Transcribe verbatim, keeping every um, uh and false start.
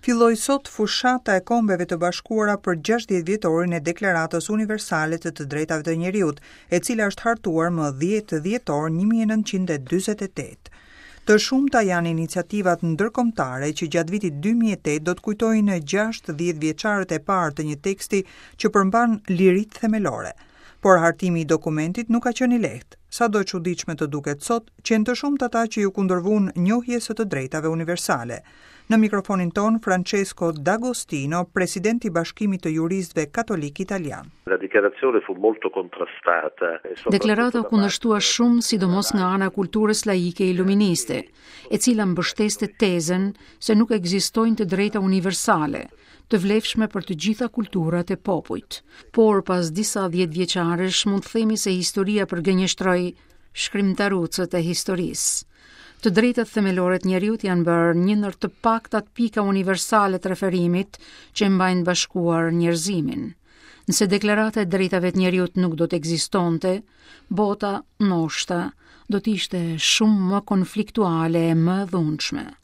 Filloi sot fushata e Kombeve të Bashkuara për gjashtëdhjetë vjetorin e Deklaratës Universale të të Drejtave të Njeriut, e cila është hartuar më dhjetë dhjetor një mijë e nëntëqind e dyzet e tetë. Të shumta janë iniciativat ndërkombëtare që gjatë vitit dy mijë e tetë do të kujtojnë gjashtëdhjetë vjeçarët e parë të një teksti që përmban liritë themelore. Por hartimi i dokumentit nuk ka qenë i lehtë. Sado çuditshme të duket sot, qenë të shumtë ata që ju kundërvun njohjes së të drejtave universale. Në mikrofonin ton, Francesco D'Agostino, presidenti i Bashkimit të Juristëve Katolik Italian. La dichiarazione fu molto contrastata. Deklarata u kundërshtua shumë, sidomos nga ana kulturës laike iluministe, e cila mbështeste tezën se nuk ekzistojnë të drejta universale, të vlefshme për të gjitha kulturat e popujt. Por pas disa dhjetë vjeçarësh mund të themi se historia përgënjeshtroi shkrimtarucët e historisë. Të drejtat themelore të njeriut janë bërë një ndër të paktat pika universale të referimit që mbajnë bashkuar njerëzimin. Nëse deklarata e drejtave të njeriut nuk do të ekzistonte, bota ndoshta do të ishte shumë më konfliktuale e më dhunshme.